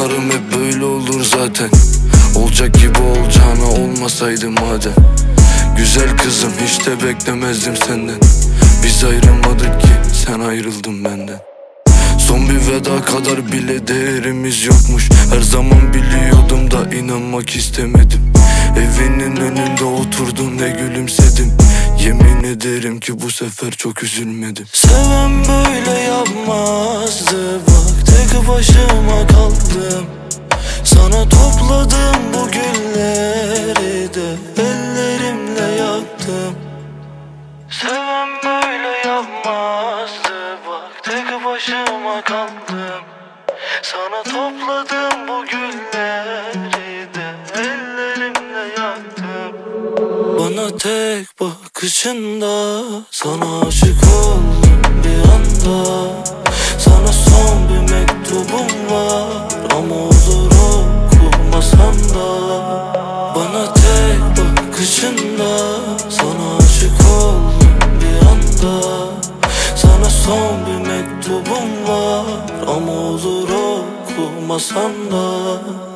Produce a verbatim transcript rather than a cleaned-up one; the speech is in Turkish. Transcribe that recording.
Planlarım hep böyle olur zaten. Olacak gibi olacağına olmasaydı madem. Güzel kızım, hiç de beklemezdim senden. Biz ayrılmadık ki sen ayrıldın benden. Son bir veda kadar bile değerimiz yokmuş. Her zaman biliyordum da inanmak istemedim. Evinin önünde oturdum ve gülümsedim. Yemin ederim ki bu sefer çok üzülmedim. Seven böyle yapmazdı, bak tek başıma kaldım. Sana topladım bu gülleri de ellerimle yaktım. Seven böyle yapmazdı, bak tek başıma kaldım. Sana topladım bu gülleri de ellerimle yaktım. Bana tek bakışında sana aşık oldum bir anda. Sana son bir mektubum var ama olur okumasan da. Bana tek bakışında sana aşık oldum bir anda. Sana son bir mektubum var ama olur okumasan da.